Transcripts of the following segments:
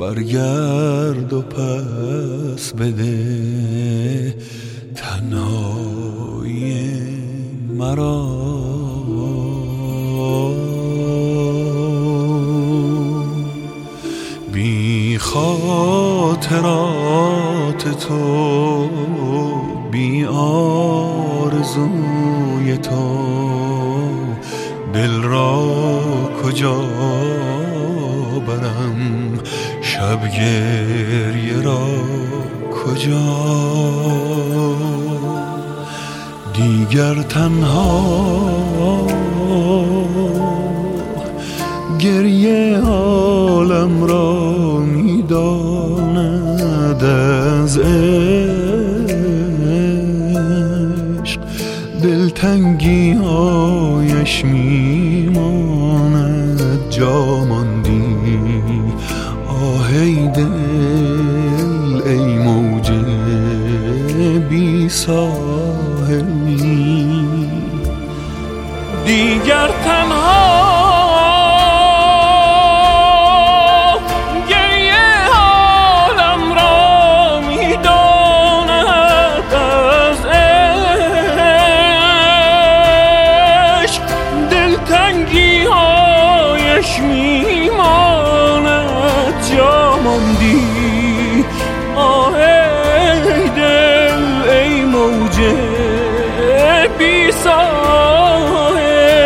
برگرد و پس بده تنهایی مرا. بی خاطرات تو، بی آرزوی تو، دل را کجا برم، شب گریه را کجا. دیگر تنها گریه عالم را می‌داند، از عشق دلتنگی هایش میماند. جا ماندی آه ای دل، ای موج بی ساحلی. دیگر تنها میماند. جا ماندی آه ای دل، ای موج بی ساحل.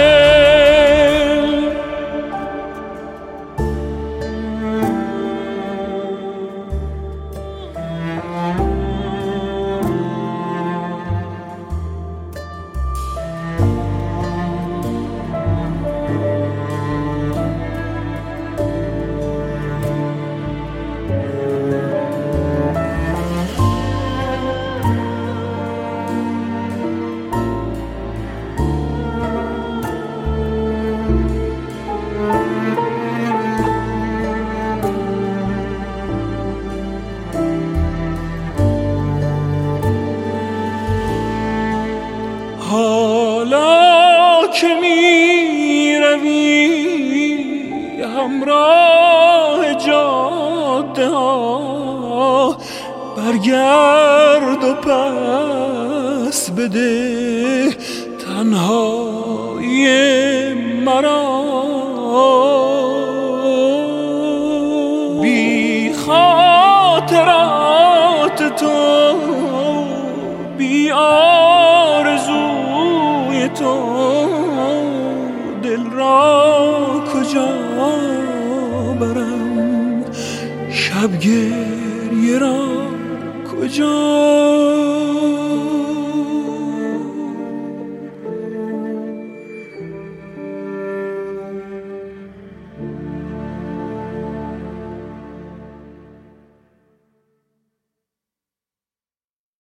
حالا که می روی همراه جاده ها، برگرد و پس بده تنهایی مرا. بی خاطرات تو، بی آرزوی تو، دل را کجا برم، شب گریه را کجا.